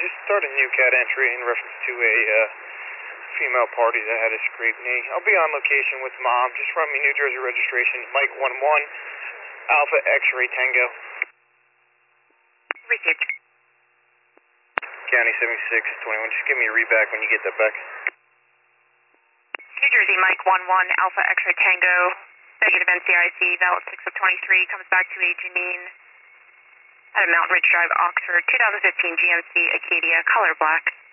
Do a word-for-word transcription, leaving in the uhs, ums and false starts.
just start a new cat entry in reference to a uh, female party that had a scraped knee. I'll be on location with mom. Just run me New Jersey registration, Mike one one, Alpha X-ray Tango. Received. County seventy-six twenty-one. Just give me a read back when you get that back. New Jersey, Mike one one, Alpha X-ray Tango. Negative N C I C, valid six of twenty-three, comes back to a Janine at a Mount Ridge Drive, Oxford, two thousand fifteen G M C Acadia, color black.